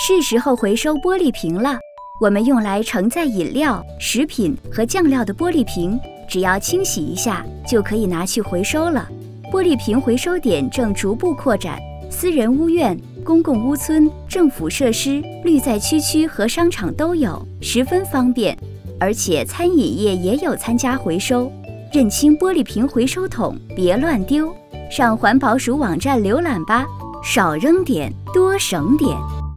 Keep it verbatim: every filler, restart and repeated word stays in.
是时候回收玻璃瓶了。我们用来盛载饮料、食品和酱料的玻璃瓶，只要清洗一下就可以拿去回收了。玻璃瓶回收点正逐步扩展，私人屋苑、公共屋村、政府设施、绿在区区和商场都有，十分方便。而且餐饮业也有参加回收。认清玻璃瓶回收桶，别乱丢。上环保署网站浏览吧，少扔点，多省点。